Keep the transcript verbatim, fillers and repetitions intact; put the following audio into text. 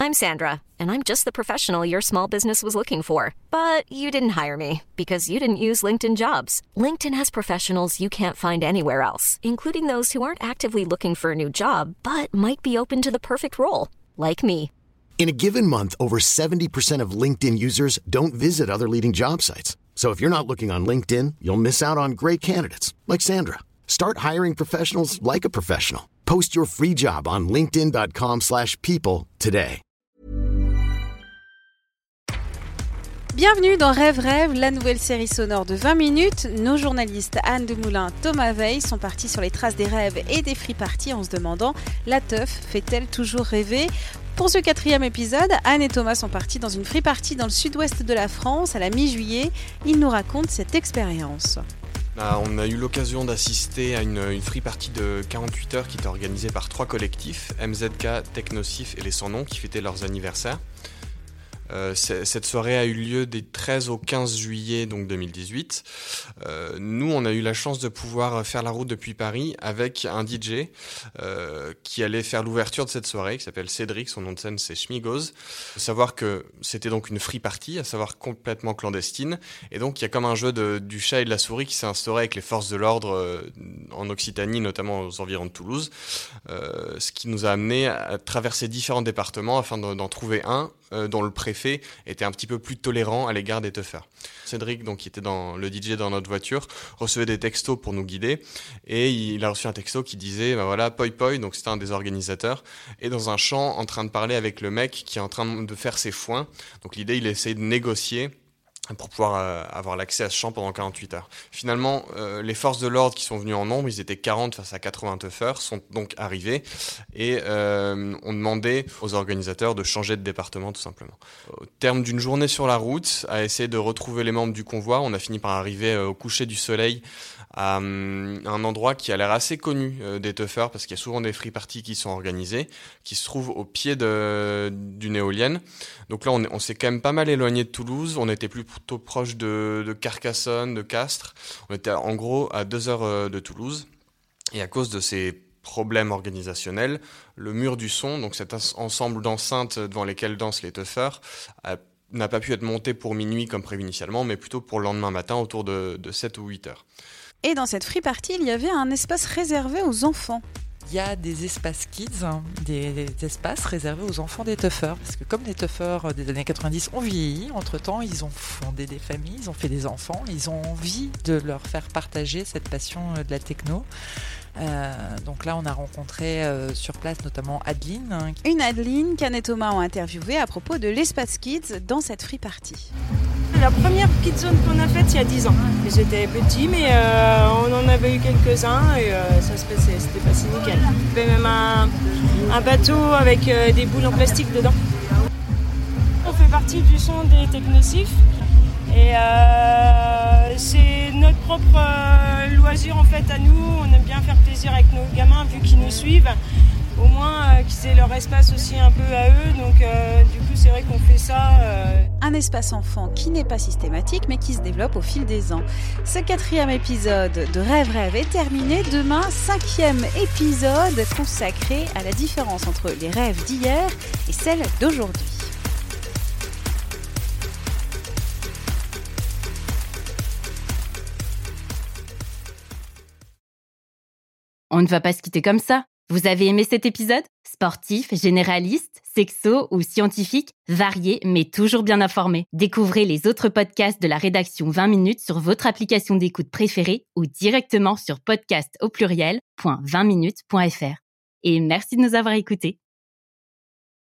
I'm Sandra, and I'm just the professional your small business was looking for. But you didn't hire me because you didn't use LinkedIn Jobs. LinkedIn has professionals you can't find anywhere else, including those who aren't actively looking for a new job, but might be open to the perfect role, like me. In a given month, over seventy percent of LinkedIn users don't visit other leading job sites. So if you're not looking on LinkedIn, you'll miss out on great candidates like Sandra. Start hiring professionals like a professional. Post your free job on linkedin.com slash people today. Bienvenue dans Rêve Rêve, la nouvelle série sonore de vingt minutes. Nos journalistes Anne Demoulin, Thomas Veil sont partis sur les traces des rêves et des free parties en se demandant « La teuf fait-elle toujours rêver ?» Pour ce quatrième épisode, Anne et Thomas sont partis dans une free party dans le sud-ouest de la France à la mi-juillet. Ils nous racontent cette expérience. On a eu l'occasion d'assister à une, une free party de quarante-huit heures qui était organisée par trois collectifs, M Z K, Technocif et Les Sans Noms, qui fêtaient leurs anniversaires. Euh, cette soirée a eu lieu des treize au quinze juillet donc deux mille dix-huit. Euh, nous, on a eu la chance de pouvoir faire la route depuis Paris avec un D J euh, qui allait faire l'ouverture de cette soirée, qui s'appelle Cédric, son nom de scène c'est Schmigoz. Faut savoir que c'était donc une free party, à savoir complètement clandestine, et donc il y a comme un jeu de, du chat et de la souris qui s'est instauré avec les forces de l'ordre euh, en Occitanie, notamment aux environs de Toulouse, euh, ce qui nous a amené à traverser différents départements afin de, d'en trouver un Euh, dont le préfet était un petit peu plus tolérant à l'égard des teufeurs. Cédric, donc, qui était dans le D J dans notre voiture, recevait des textos pour nous guider, et il a reçu un texto qui disait, bah voilà, Poi Poi, donc c'était un des organisateurs, est dans un champ en train de parler avec le mec qui est en train de faire ses foins. Donc l'idée, il essaye de négocier pour pouvoir euh, avoir l'accès à ce champ pendant quarante-huit heures. Finalement, euh, les forces de l'ordre qui sont venues en nombre, ils étaient quarante face à quatre-vingts teufeurs, sont donc arrivés et euh, ont demandé aux organisateurs de changer de département tout simplement. Au terme d'une journée sur la route, à essayer de retrouver les membres du convoi, on a fini par arriver euh, au coucher du soleil à um, un endroit qui a l'air assez connu euh, des teufeurs, parce qu'il y a souvent des free parties qui sont organisées, qui se trouvent au pied de, d'une éolienne. Donc là, on, on s'est quand même pas mal éloigné de Toulouse, on était plutôt proche de, de Carcassonne, de Castres, on était en gros à deux heures euh, de Toulouse, et à cause de ces problèmes organisationnels, le mur du son, donc cet ensemble d'enceintes devant lesquelles dansent les teufeurs, a n'a pas pu être monté pour minuit comme prévu initialement, mais plutôt pour le lendemain matin autour de, de sept ou huit heures. Et dans cette free party, il y avait un espace réservé aux enfants. Il y a des espaces kids, des, des espaces réservés aux enfants des teufeurs. Parce que comme les teufeurs des années quatre-vingt-dix ont vieilli, entre-temps, ils ont fondé des familles, ils ont fait des enfants, ils ont envie de leur faire partager cette passion de la techno. Euh, donc là, on a rencontré euh, sur place notamment Adeline. Hein. Une Adeline qu'Anne et Thomas ont interviewée à propos de l'espace kids dans cette free party. La première petite zone qu'on a faite il y a dix ans. Ils étaient petits, mais euh, on en avait eu quelques-uns et euh, ça se passait, c'était passé nickel. Il y avait même un, un bateau avec euh, des boules en plastique dedans. On fait partie du son des Technocifs et euh, c'est notre propre euh, loisir en fait à nous. On aime bien faire plaisir avec nos gamins vu qu'ils nous suivent. Au moins euh, qu'ils aient leur espace aussi un peu à eux, donc euh, du coup c'est vrai qu'on fait ça. Euh... Un espace enfant qui n'est pas systématique mais qui se développe au fil des ans. Ce quatrième épisode de Rêve Rêve est terminé. Demain, cinquième épisode consacré à la différence entre les rêves d'hier et celles d'aujourd'hui. On ne va pas se quitter comme ça. Vous avez aimé cet épisode ? Sportif, généraliste, sexo ou scientifique, varié mais toujours bien informé. Découvrez les autres podcasts de la rédaction vingt minutes sur votre application d'écoute préférée ou directement sur podcast au pluriel point vingt minutes point f r. Et merci de nous avoir écoutés.